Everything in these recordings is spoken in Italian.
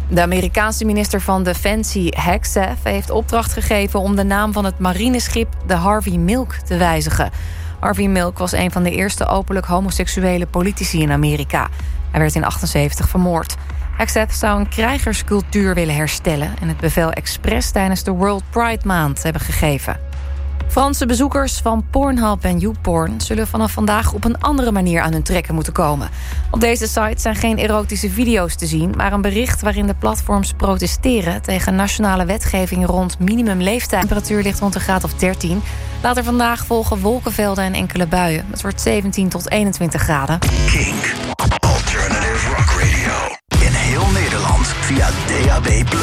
De Amerikaanse minister van Defensie, Hegseth, heeft opdracht gegeven om de naam van het marineschip de Harvey Milk te wijzigen. Harvey Milk was een van de eerste openlijk homoseksuele politici in Amerika. Hij werd in 1978 vermoord. Hegseth zou een krijgerscultuur willen herstellen en het bevel expres tijdens de World Pride Maand hebben gegeven. Franse bezoekers van Pornhub en YouPorn zullen vanaf vandaag op een andere manier aan hun trekken moeten komen. Op deze site zijn geen erotische video's te zien, maar een bericht waarin de platforms protesteren tegen nationale wetgeving rond minimumleeftijd. De temperatuur ligt rond een graad of 13. Later vandaag volgen wolkenvelden en enkele buien. Het wordt 17 tot 21 graden. Kink, Alternative Rock Radio. In heel Nederland via DAB+.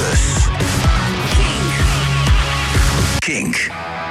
Kink. Kink.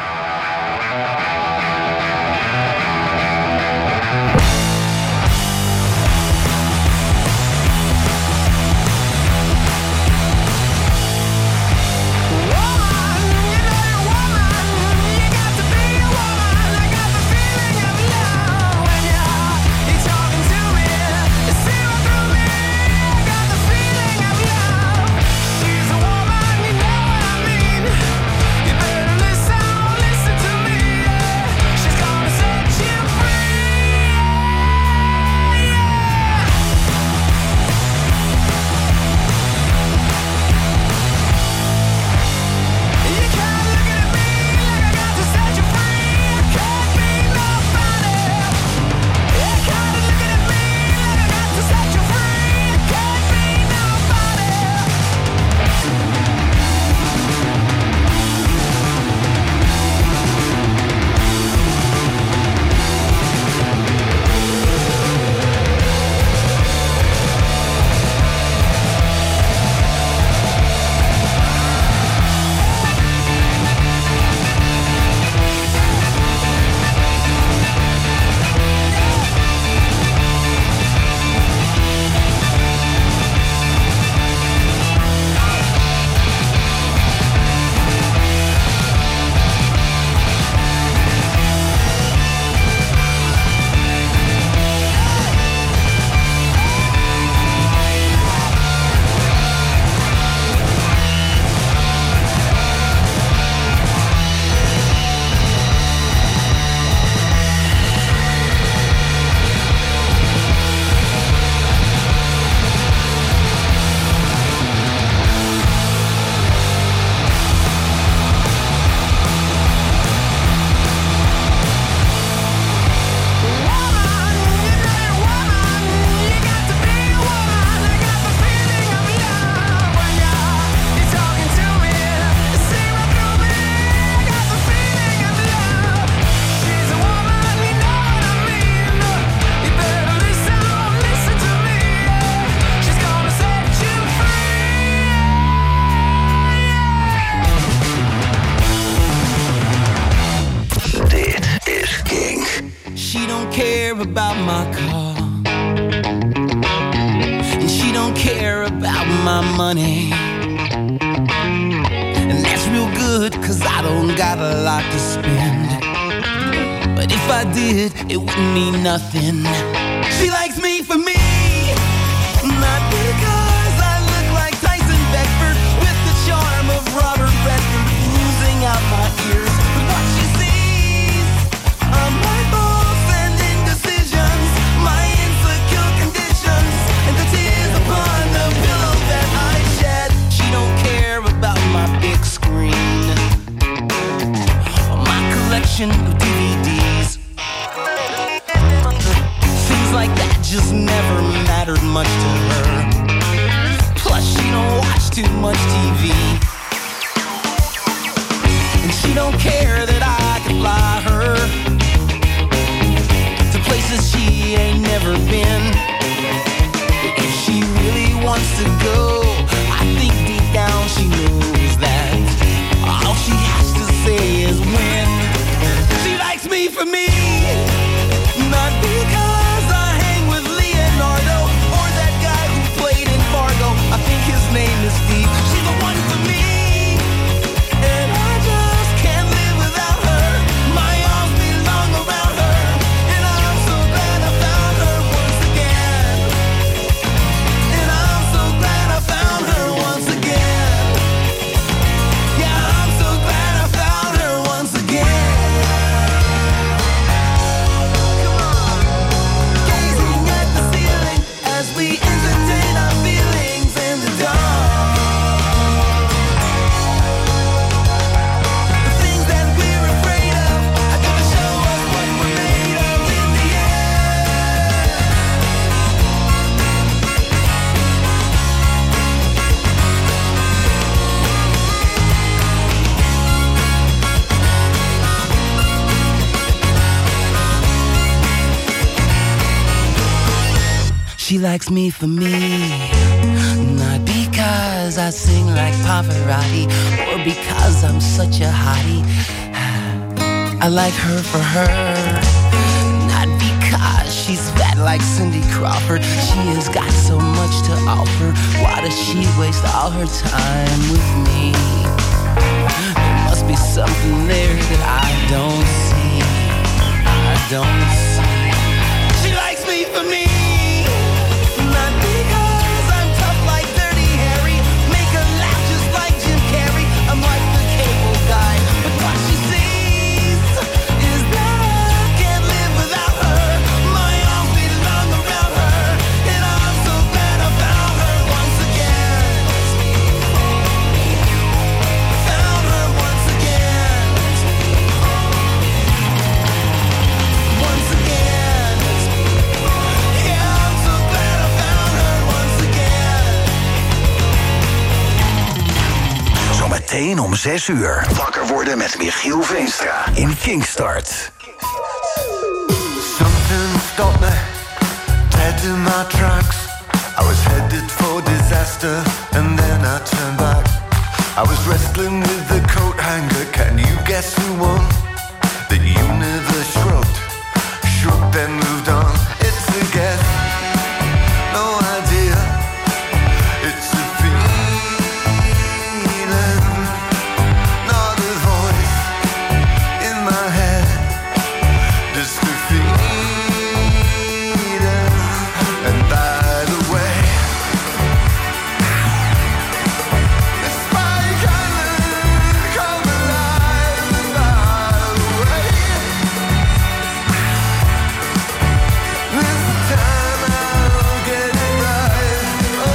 About my car, and she don't care about my money, and that's real good, cause I don't got a lot to spend, but if I did, it wouldn't mean nothing. She likes me for me, not because I look like Tyson Beckford with the charm of Robert Redford oozing out my ears, but what she sees are my faults and indecisions, my insecure conditions, and the tears upon the pillow that I shed. She don't care about my big screen or my collection of DVDs. Things like that just never mattered much to her. Plus she don't watch too much TV, and she don't care that I can fly her to places she ain't never been. If she really wants to go, I think deep down she knows that all she has to say is when. She likes me for me, not because I hang with Leonardo or that guy who played in Fargo. I think his name is Steve. She's the one for me, and I just can't live without her. My arms belong around her, and I'm so glad I found her once again. And I'm so glad I found likes me for me, not because I sing like Pavarotti or because I'm such a hottie. I like her for her, not because she's fat like Cindy Crawford. She has got so much to offer. Why does she waste all her time with me? There must be something there that I don't see. I don't see. She likes me for me, not because I'm tough like Dirty Harry. Make her laugh just like Jim Carrey. I'm like the cable guy, but what she sees is that I can't live without her. My arms belong around her, and I'm so glad I found her once again. Found her once again. Once again. Yeah, I'm so glad I found her once again. Zometeen om 6 uur. Wakker worden met Michiel Veenstra in Kinkstart. Something stopped me, dead in my tracks. I was headed for disaster, and then I turned back. I was wrestling with the coat hanger. Can you guess who won? The universe shrugged, shook, then moved on. It's a guess, no idea. It's a feeling, not a voice in my head. Just a feeling. And by the way, it's Spike Island, come alive. And by the way, this time I'll get it right. Oh.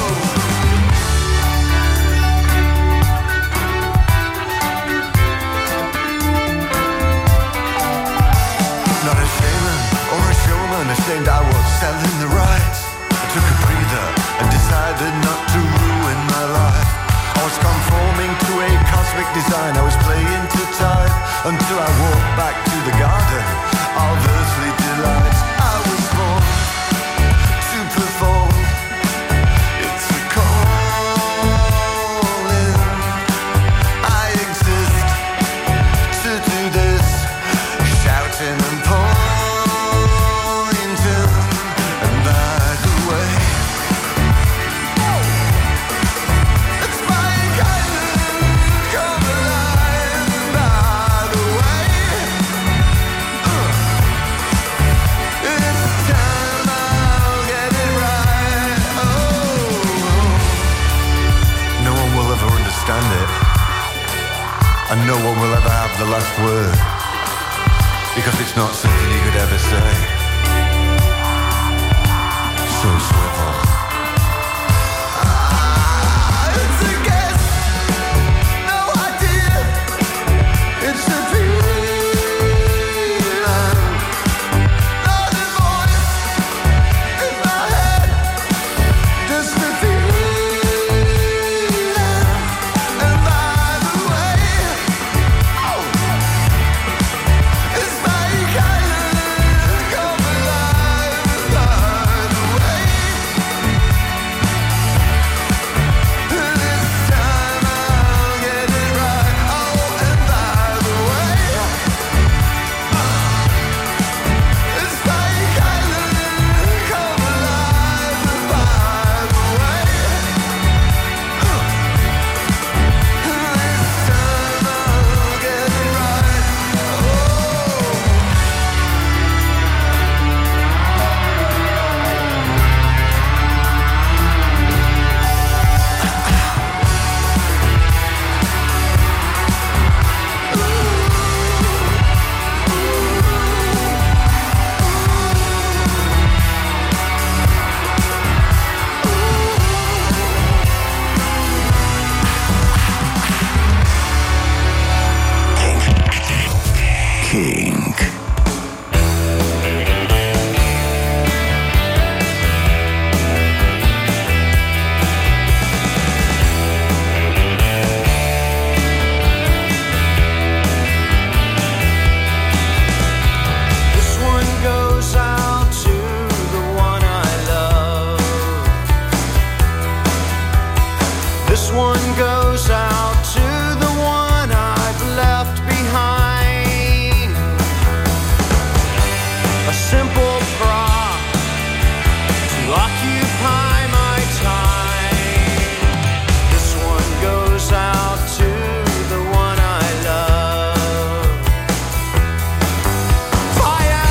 Not a shaman or a showman, ashamed I was selling the rights. I took a breather and decided not to ruin my life. I was conforming to a cosmic design. I was playing to time until I walked back to the garden of earthly delights. I was born to perform. It's a calling. I exist to do this, shouting and pointing. And by the way, it's Spike Island, come alive. And by the way, this time I'll get it right. Oh, no one will ever understand it, and no one will ever have the last word, because it's not something you could ever say. So swivel. It's a guess, no idea. It's a feeling, not a voice in my head. Just a feeling. And by the way, it's Spike Island, come alive. By the way, This one goes out to the one I've left behind. A simple prop to occupy my time. This one goes out to the one I love. Fire!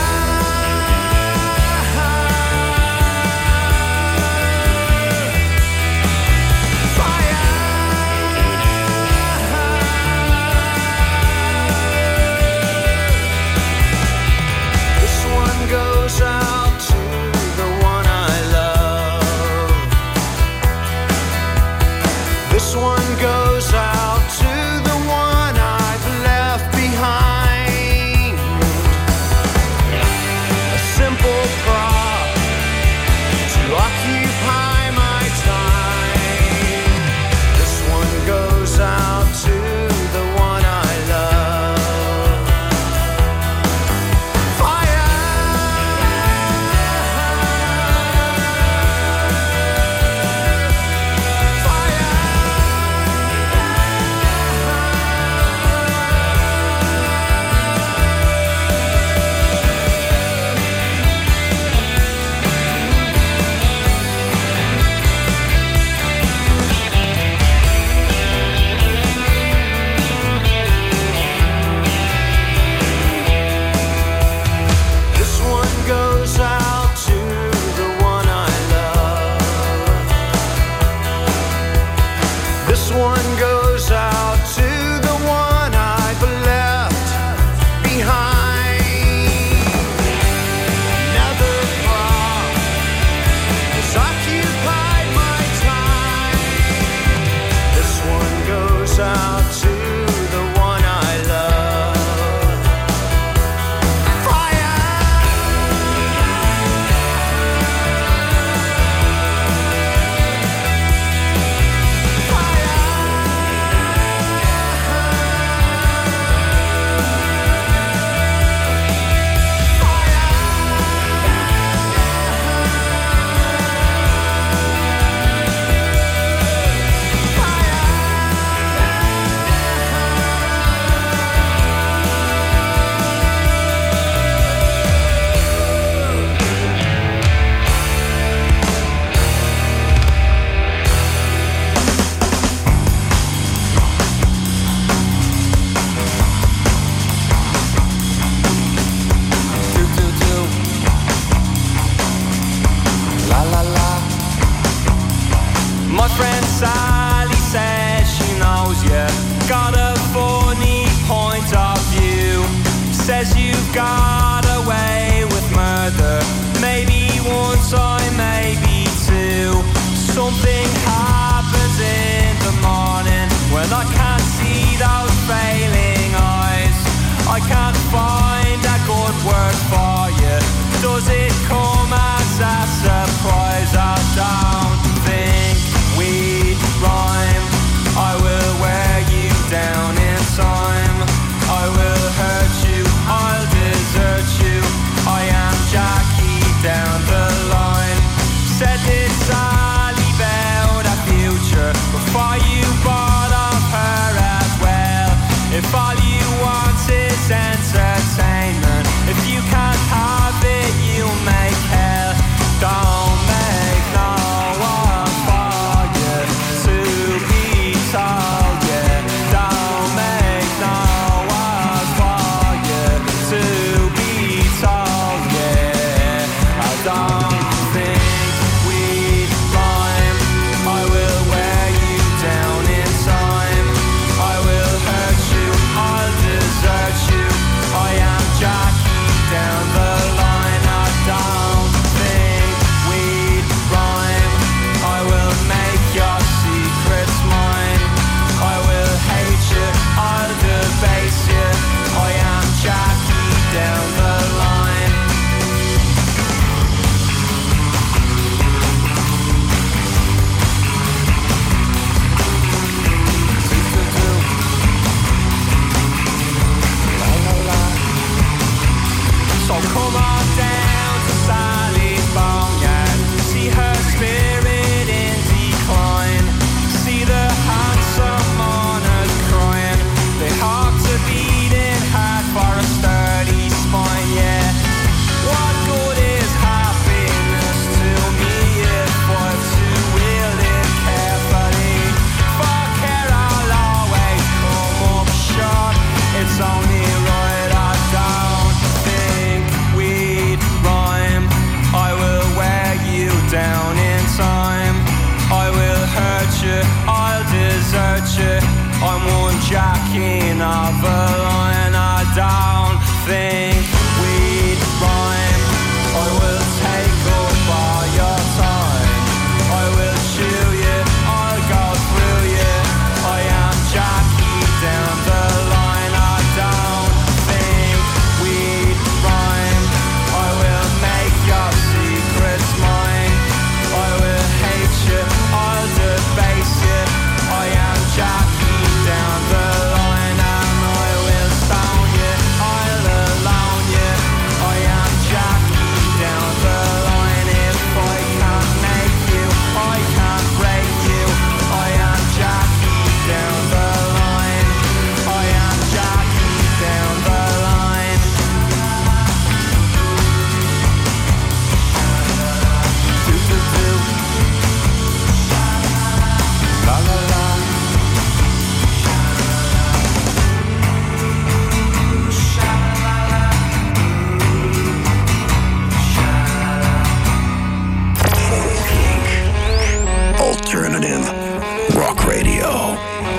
Fire! This one goes out to the one I love. This one goes out to the one I've left behind. A simple prop to occupy my time. This one goes out to the one I love. Fire! This one goes out to the one I love. This one goes out to the one I've left behind. Another prop has occupied my time. This one goes out to the one I love. Fire! My friend Sally says she knows you got a funny point of view. Says you got away with murder, maybe one time, maybe two. Something happens in the morning when I can't see those failing eyes. I can't find a good word for you. Does it come as a surprise? I don't think we rhyme. I will wear you down in time. I will hurt you, I'll desert Rock Radio.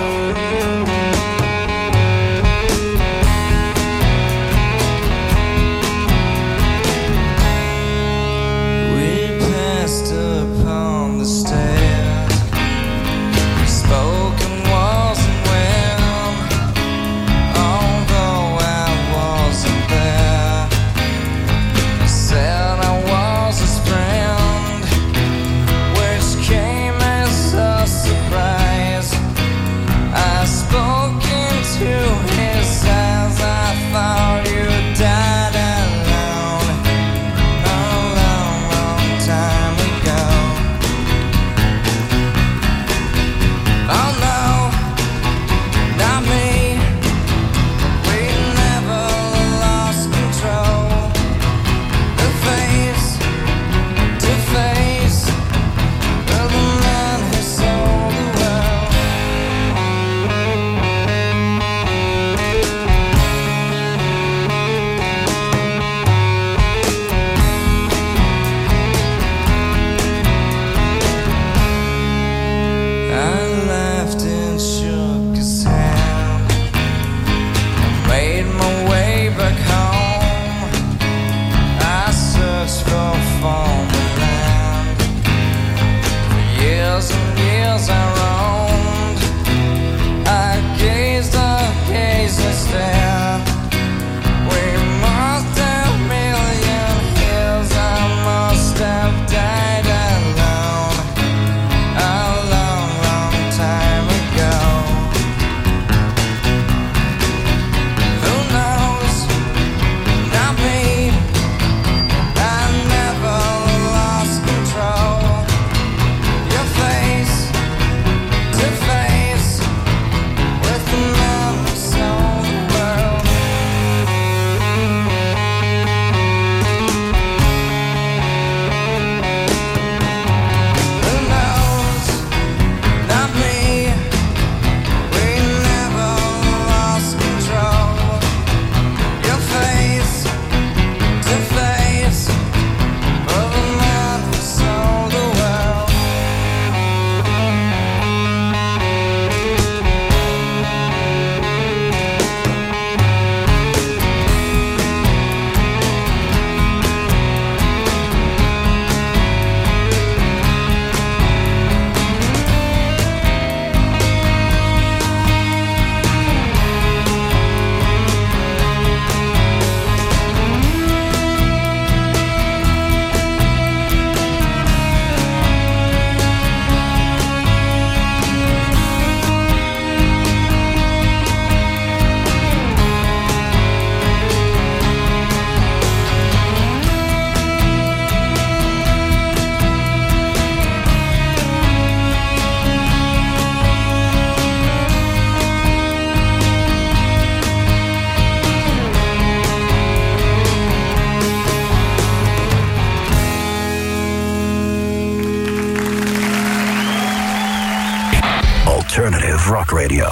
Alternative Rock Radio.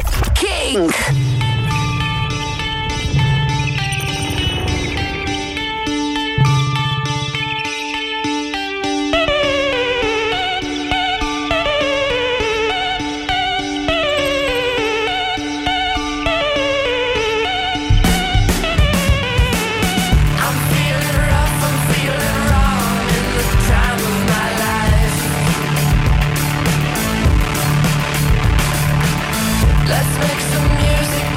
King! Let's make some music.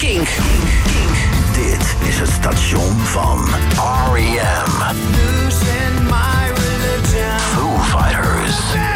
Kink. Dit is het station van R.E.M. Foo Fighters.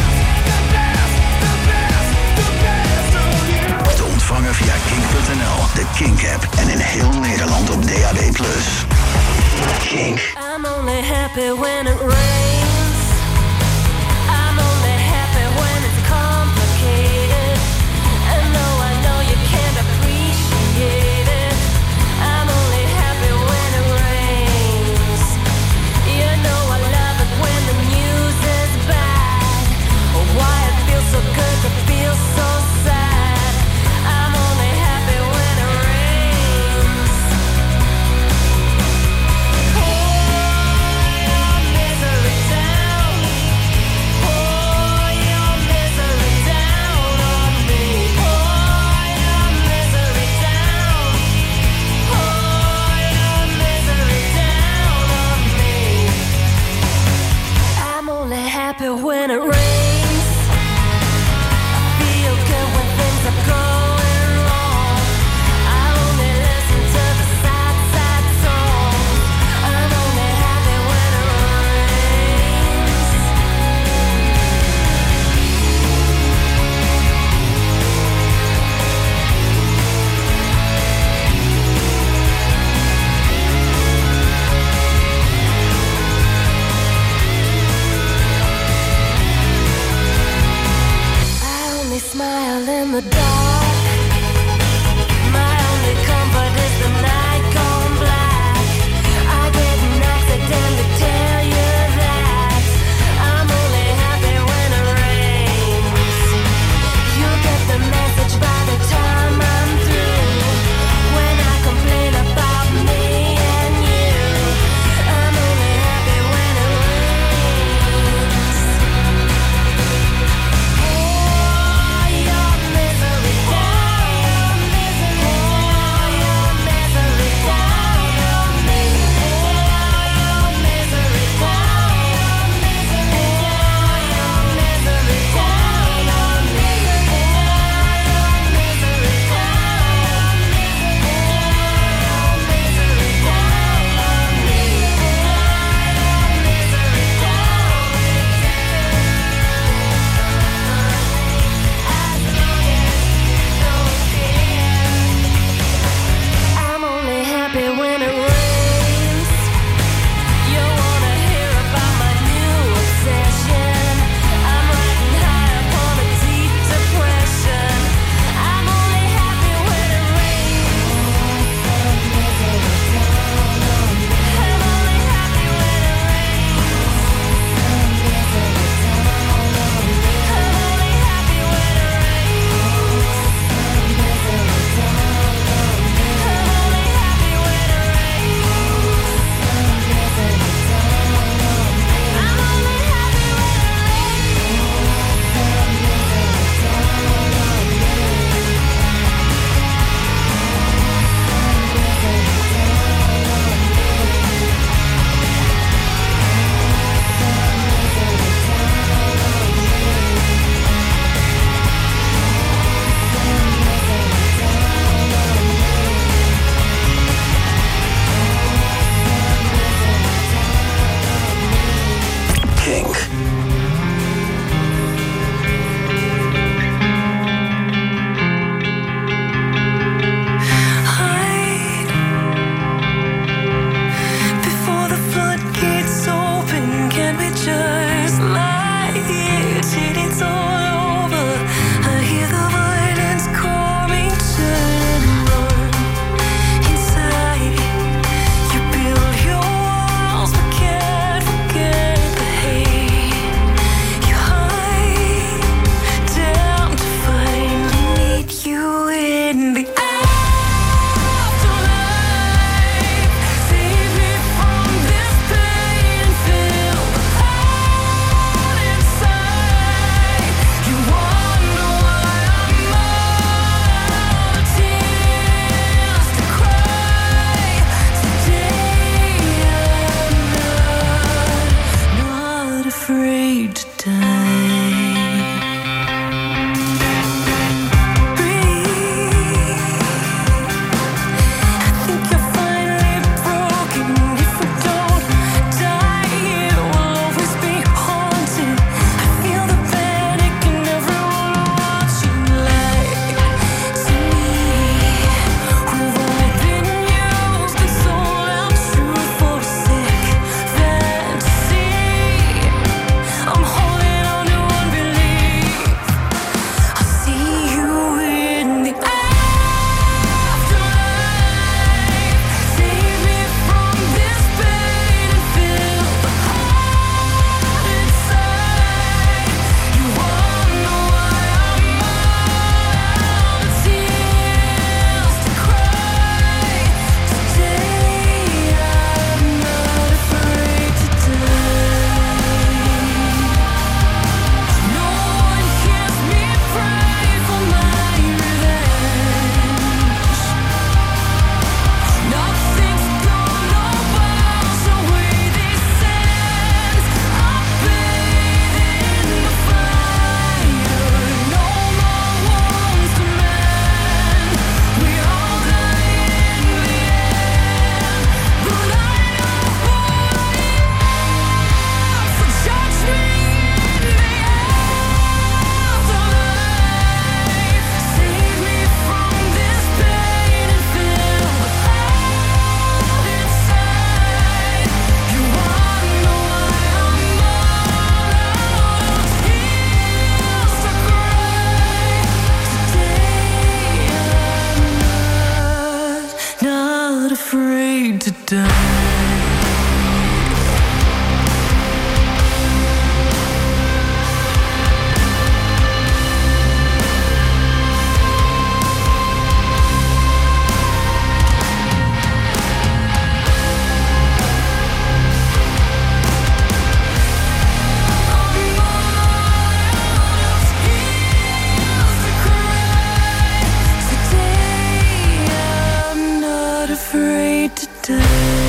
Te ontvangen via kink.nl, de Kink-app en in heel Nederland op DAB+. Kink. I'm only happy when it rains. I'm only happy when it's complicated. And though I know you can't appreciate it, I'm only happy when it rains. You know I love it when the news is bad. Oh, why it feels so good to feel so sad. I'm only happy when it rains. Oh, your misery. afraid to die. Afraid to die.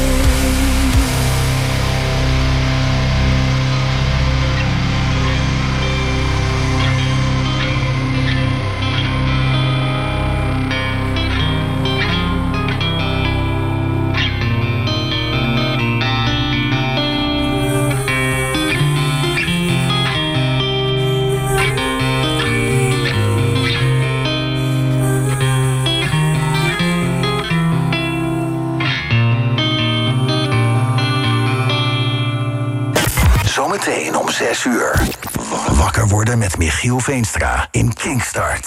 Zometeen om 6 uur. Wakker worden met Michiel Veenstra in Kinkstart.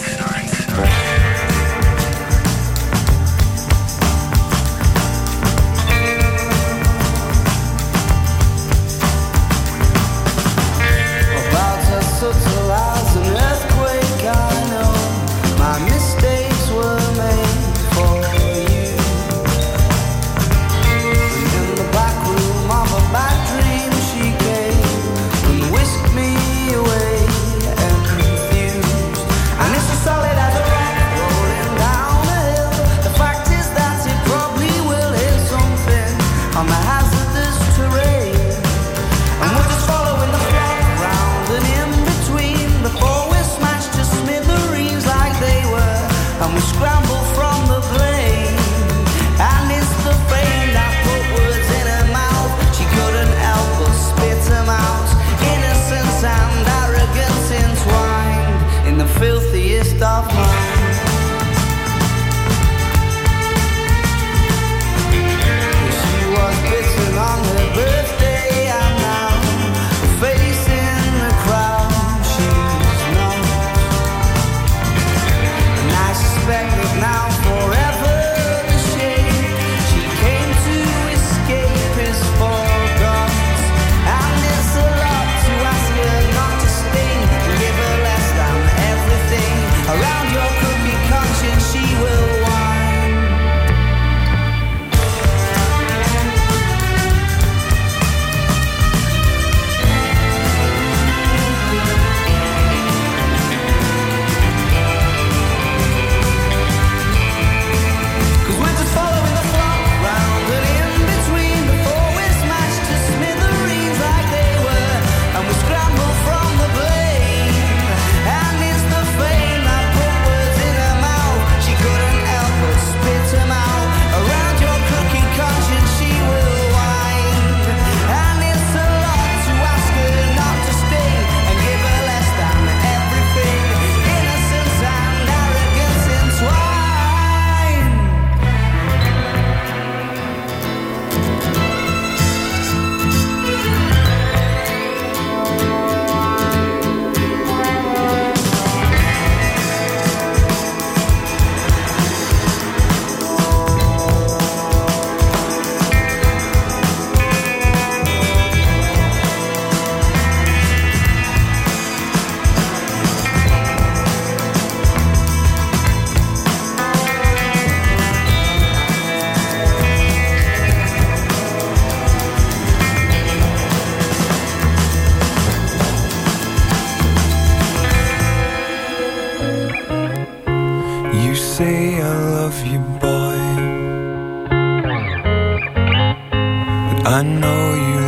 I know you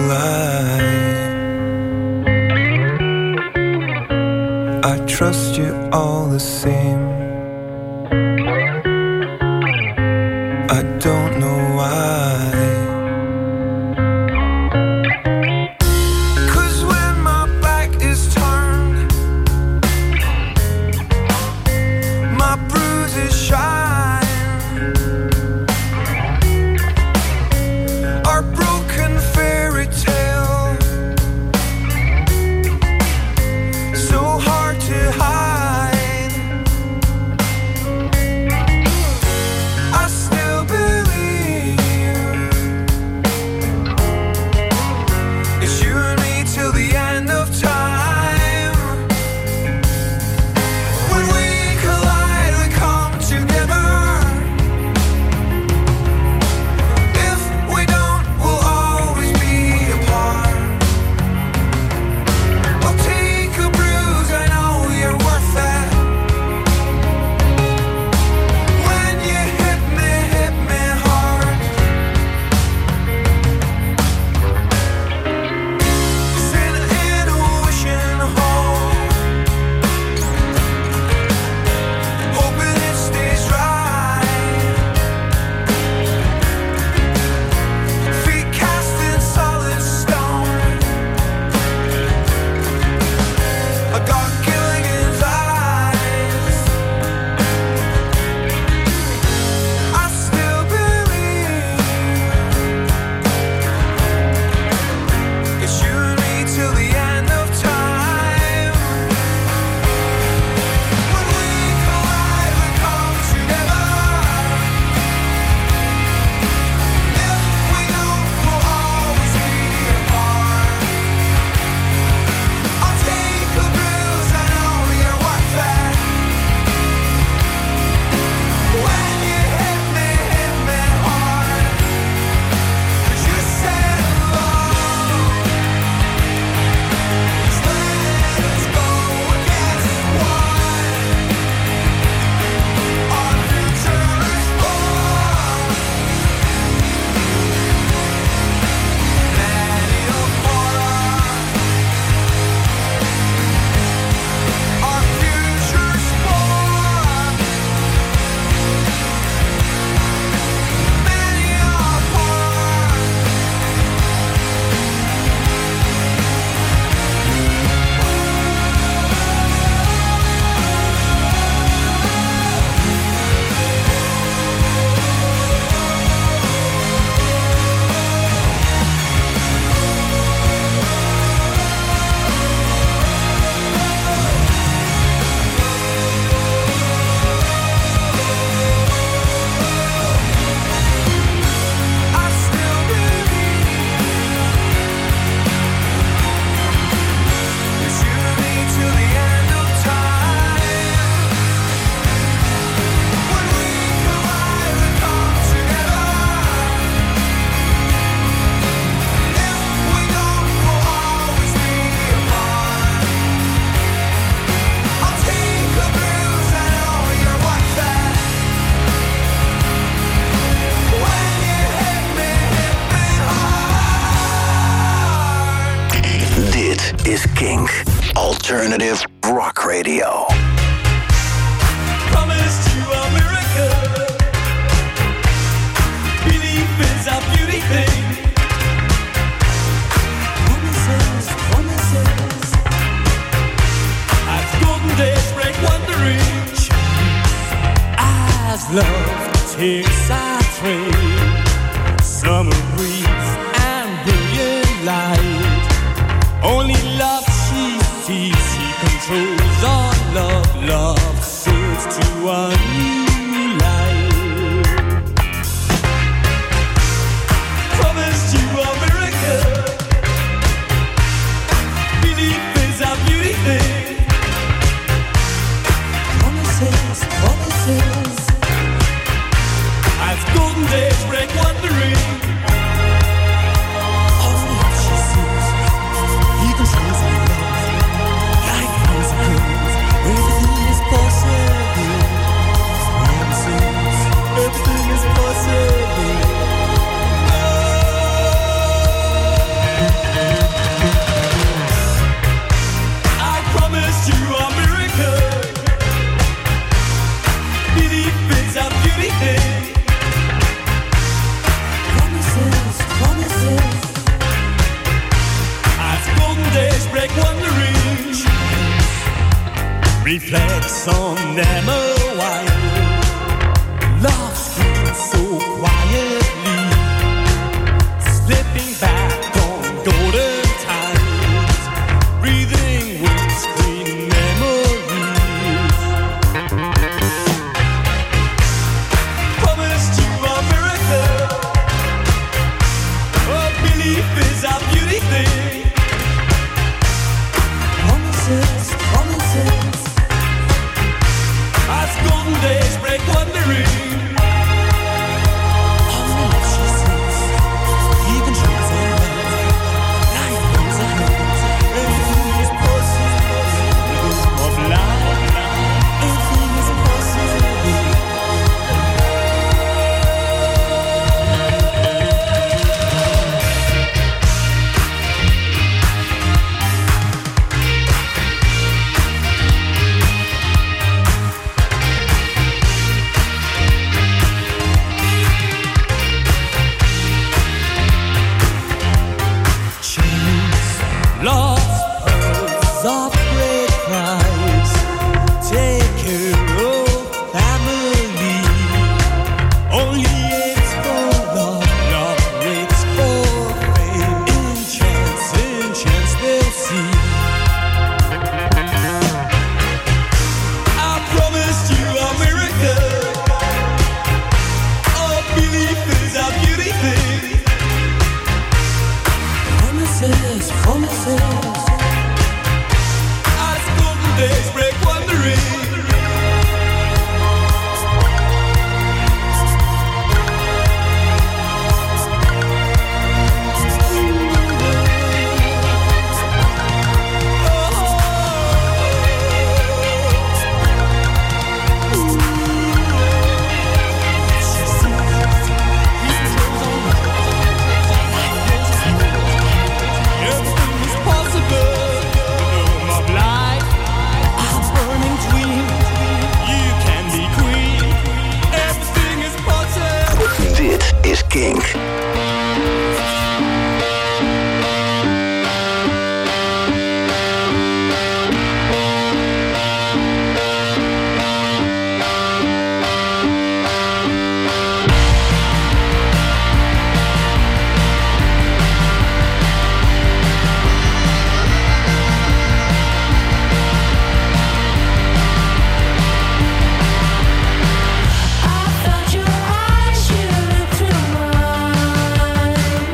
lie. I trust you all the same. I don't know why. I still believe Kink. Alternative Rock Radio. Promised you a miracle. Belief is a beauty thing. Promises, promises. As golden days break wandering. As love takes our train. Summer breeze and brilliant light. Only love she sees, she controls all love. Love sails to a new life. Promised you a miracle. Belief is a beauty thing. Promises, promises. As golden days break wandering. Reflects on them a while. Love screams so quietly, slipping back on golden times, breathing windscreen memories. Promised you a miracle. Oh, belief is a beauty thing. Promises, promises. As golden days break wandering. All the love she sees, even dreams and love. Life goes ahead, everything is possible. Of life, everything is possible. Lost pearls of great price. Take care of family. Only it's for love, love waits for fame. In chance they'll see. I promised you a miracle. Oh, belief is a beauty thing. Promises, promises. As golden days break wandering. Is Kink. I felt your eyes, you looked through mine.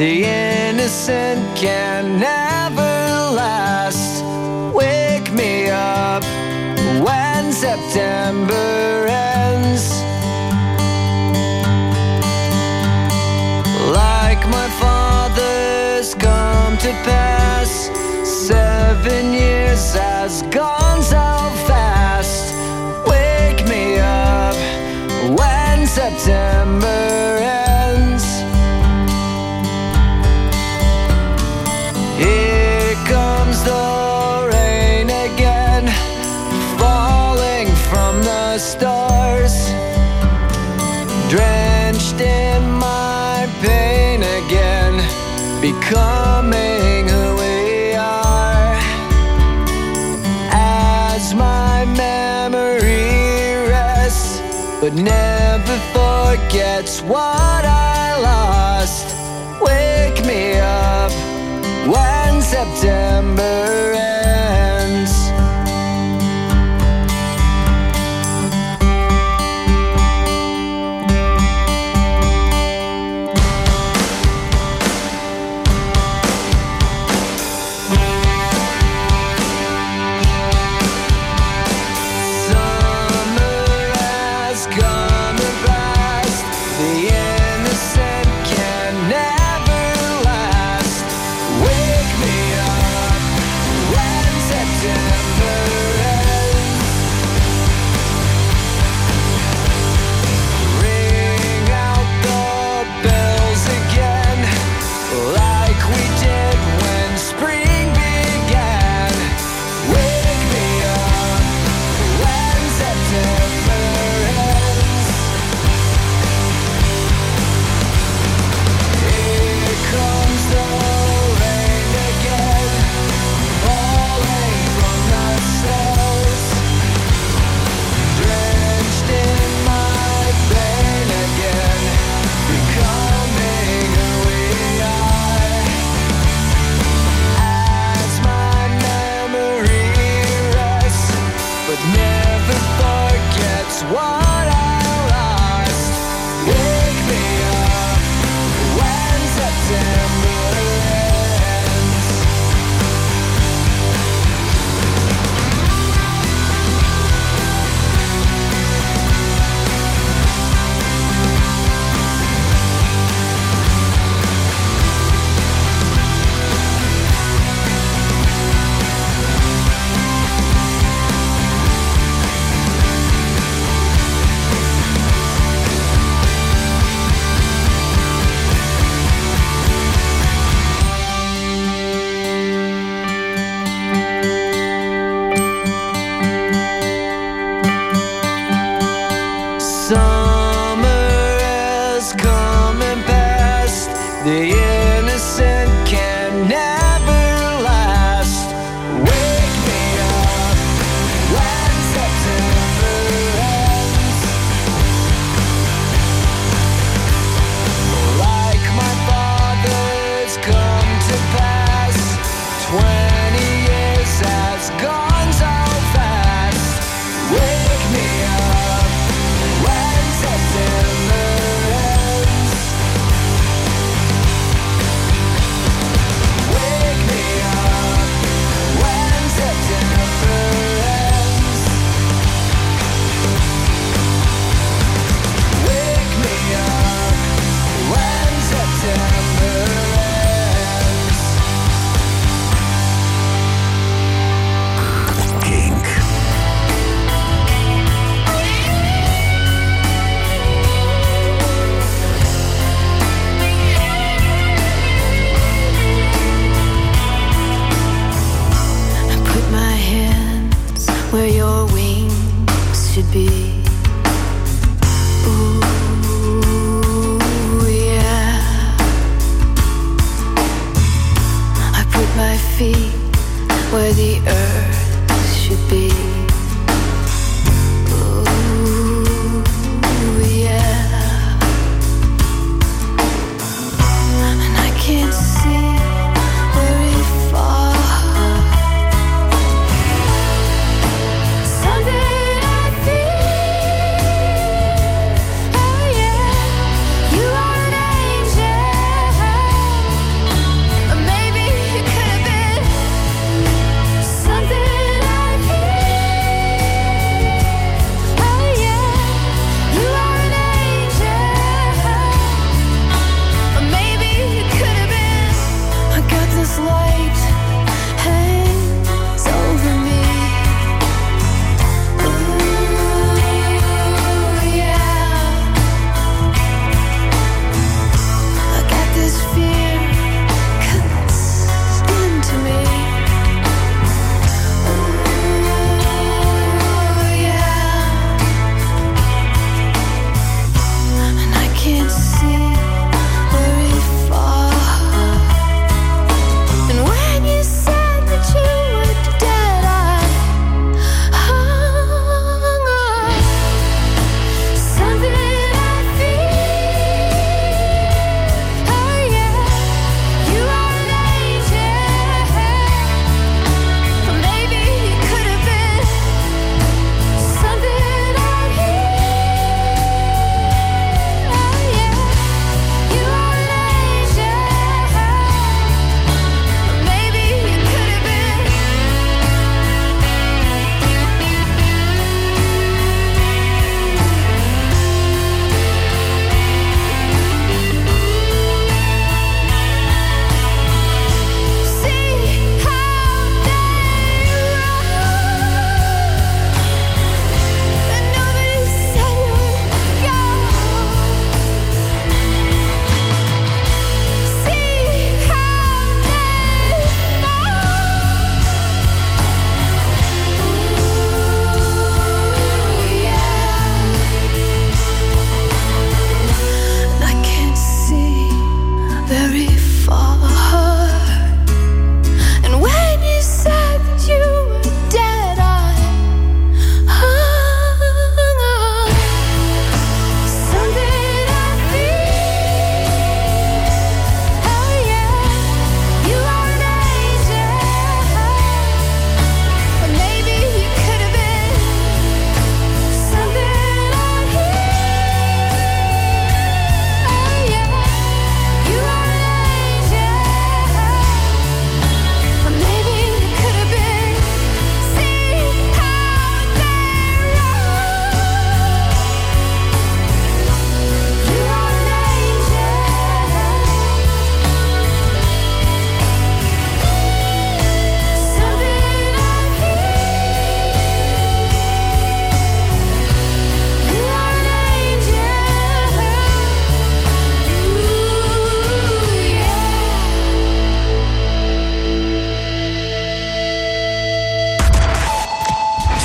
The innocent can never last. Wake me up when September ends. Like my father's come to pass, 7 years has gone so fast. Wake me up when September ends. Here comes the rain again, falling from the stars, drenched in my pain again, becoming who we are. As my memory rests, but never forgets what I lost. Wake me up when September ends.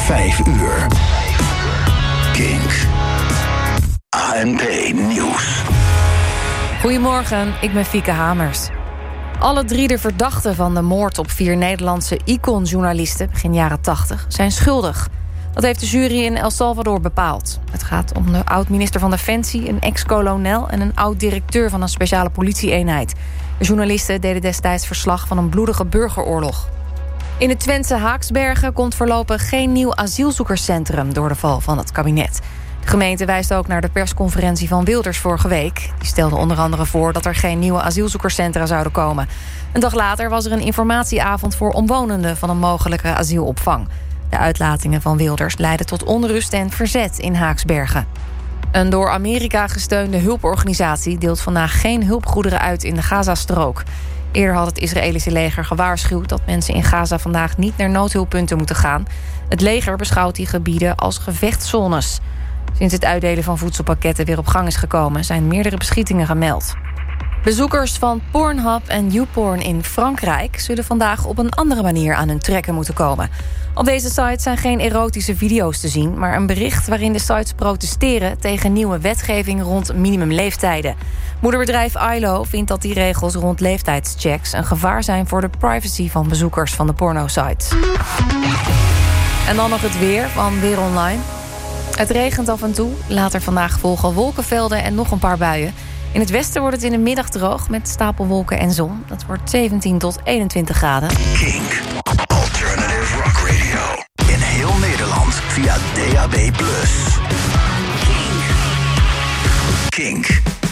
5 uur. Kink. ANP Nieuws. Goedemorgen, ik ben Fieke Hamers. Alle 3 de verdachten van de moord op 4 Nederlandse Icon-journalisten begin jaren 80 zijn schuldig. Dat heeft de jury in El Salvador bepaald. Het gaat om de oud-minister van Defensie, een ex-kolonel en een oud-directeur van een speciale politie-eenheid. De journalisten deden destijds verslag van een bloedige burgeroorlog. In het Twentse Haaksbergen komt voorlopig geen nieuw asielzoekerscentrum door de val van het kabinet. De gemeente wijst ook naar de persconferentie van Wilders vorige week. Die stelde onder andere voor dat er geen nieuwe asielzoekerscentra zouden komen. Een dag later was er een informatieavond voor omwonenden van een mogelijke asielopvang. De uitlatingen van Wilders leidden tot onrust en verzet in Haaksbergen. Een door Amerika gesteunde hulporganisatie deelt vandaag geen hulpgoederen uit in de Gazastrook. Eerder had het Israëlische leger gewaarschuwd dat mensen in Gaza vandaag niet naar noodhulppunten moeten gaan. Het leger beschouwt die gebieden als gevechtszones. Sinds het uitdelen van voedselpakketten weer op gang is gekomen, zijn meerdere beschietingen gemeld. Bezoekers van Pornhub en YouPorn in Frankrijk zullen vandaag op een andere manier aan hun trekken moeten komen. Op deze sites zijn geen erotische video's te zien, maar een bericht waarin de sites protesteren tegen nieuwe wetgeving rond minimumleeftijden. Moederbedrijf ILO vindt dat die regels rond leeftijdschecks een gevaar zijn voor de privacy van bezoekers van de pornosites. En dan nog het weer van Weer Online. Het regent af en toe, later vandaag volgen wolkenvelden en nog een paar buien. In het westen wordt het in de middag droog met stapelwolken en zon. Dat wordt 17 tot 21 graden. Kink. Alternative Rock Radio. In heel Nederland via DAB+. Kink. Kink.